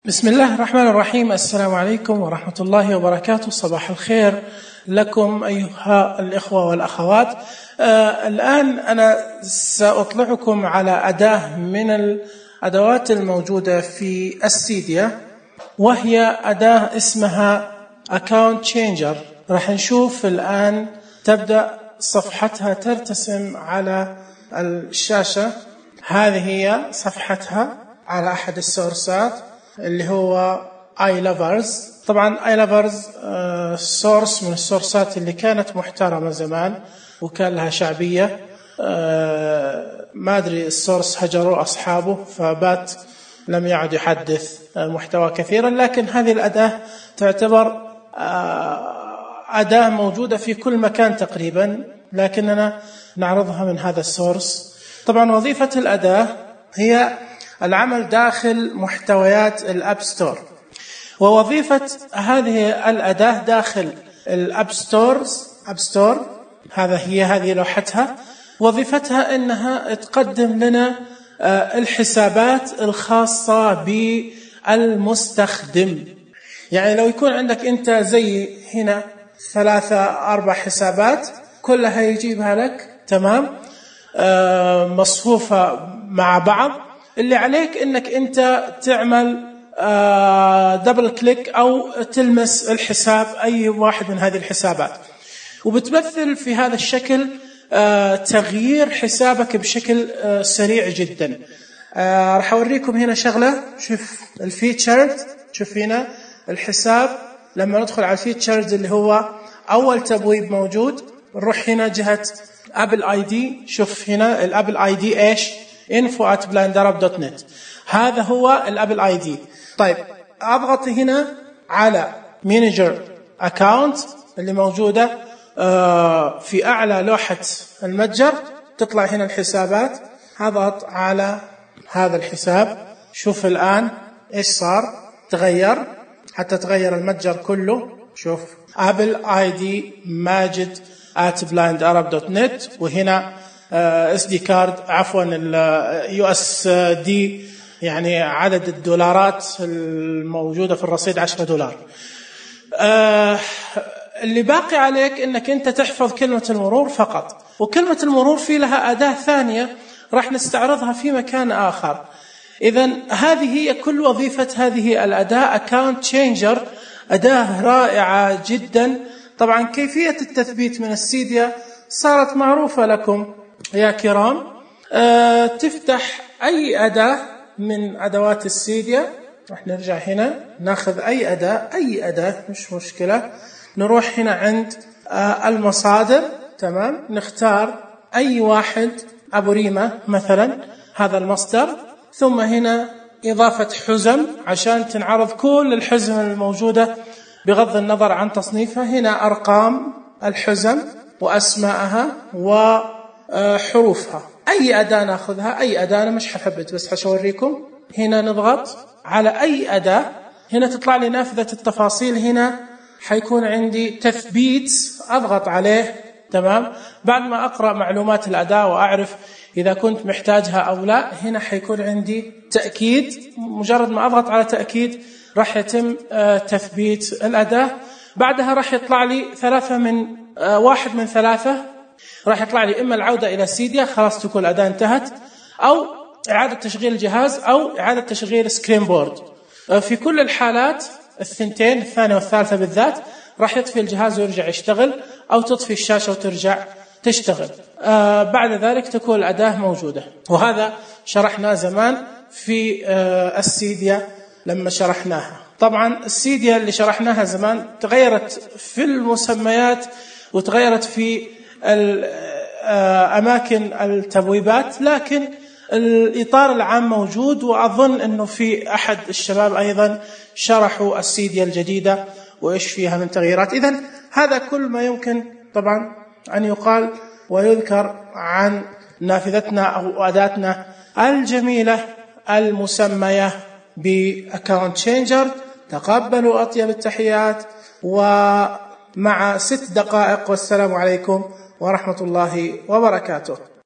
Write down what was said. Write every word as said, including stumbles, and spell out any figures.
بسم الله الرحمن الرحيم. السلام عليكم ورحمة الله وبركاته. صباح الخير لكم أيها الإخوة والأخوات. آه الآن أنا سأطلعكم على أداة من الأدوات الموجودة في السيديا، وهي أداة اسمها Account Changer. راح نشوف الآن تبدأ صفحتها ترتسم على الشاشة. هذه هي صفحتها على أحد السورسات اللي هو iLovers. طبعا iLovers سورس من السورسات اللي كانت محترمة زمان وكان لها شعبية. ما أدري السورس هجروا أصحابه فبات لم يعد يحدث محتوى كثيرا، لكن هذه الأداة تعتبر أداة موجودة في كل مكان تقريبا، لكننا نعرضها من هذا السورس. طبعا وظيفة الأداة هي العمل داخل محتويات الأب ستور، ووظيفة هذه الأداة داخل الأب ستورز أب ستور هذا هي هذه لوحتها. وظيفتها إنها تقدم لنا الحسابات الخاصة بالمستخدم. يعني لو يكون عندك أنت زي هنا ثلاثة أربع حسابات كلها يجيبها لك تمام مصفوفة مع بعض، اللي عليك انك انت تعمل دبل كليك او تلمس الحساب اي واحد من هذه الحسابات، وبتمثل في هذا الشكل تغيير حسابك بشكل سريع جدا. راح اوريكم هنا شغله. شوف الفيتشرز، شوف هنا الحساب. لما ندخل على الفيتشرز اللي هو اول تبويب موجود، نروح هنا جهه ابل اي دي. شوف هنا الابل اي دي ايش؟ info at blindarab dot net. هذا هو الابل اي دي. طيب اضغط هنا على مانجر اكاونت اللي موجوده في اعلى لوحه المتجر، تطلع هنا الحسابات. اضغط على هذا الحساب. شوف الان ايش صار، تغير حتى تغير المتجر كله. شوف ابل اي دي ماجد at blindarab dot net، وهنا اس دي كارد عفوا اليو اس دي، يعني عدد الدولارات الموجودة في الرصيد عشرة دولار. آه اللي باقي عليك انك انت تحفظ كلمة المرور فقط، وكلمة المرور في لها أداة ثانية راح نستعرضها في مكان آخر. إذن هذه هي كل وظيفة هذه الأداة Account Changer. أداة رائعة جدا. طبعا كيفية التثبيت من السيديا صارت معروفة لكم يا كرام. أه تفتح أي أداة من أدوات السيديا. راح نرجع هنا ناخذ أي أداة أي أداة مش مشكلة. نروح هنا عند أه المصادر تمام، نختار أي واحد، أبو ريمة مثلا هذا المصدر. ثم هنا إضافة حزم عشان تنعرض كل الحزم الموجودة بغض النظر عن تصنيفها. هنا أرقام الحزم وأسماءها و حروفها. أي أداة نأخذها، أي أداة. أنا مش حثبت بس حشوريكم. هنا نضغط على أي أداة، هنا تطلع لي نافذة التفاصيل. هنا حيكون عندي تثبيت، أضغط عليه تمام. بعد ما أقرأ معلومات الأداة وأعرف إذا كنت محتاجها أو لا، هنا حيكون عندي تأكيد. مجرد ما أضغط على تأكيد راح يتم تثبيت الأداة. بعدها راح يطلع لي ثلاثة من واحد من ثلاثة. راح يطلع لي إما العودة إلى سيديا، خلاص تكون الأداة انتهت، أو إعادة تشغيل الجهاز، أو إعادة تشغيل سكرين بورد. في كل الحالات الثنتين، الثانية والثالثة بالذات، راح يطفي الجهاز ويرجع يشتغل، أو تطفي الشاشة وترجع تشتغل. آه بعد ذلك تكون الأداة موجودة. وهذا شرحناه زمان في آه السيديا لما شرحناها. طبعا السيديا اللي شرحناها زمان تغيرت في المسميات وتغيرت في أماكن التبويبات، لكن الإطار العام موجود. وأظن أنه في أحد الشباب أيضا شرحوا السيديا الجديدة وإيش فيها من تغييرات. إذن هذا كل ما يمكن طبعا أن يقال ويذكر عن نافذتنا أو أداتنا الجميلة المسمية بأكاونت تشينجر. تقبلوا أطيب التحيات، ومع ست دقائق والسلام عليكم ورحمة الله وبركاته.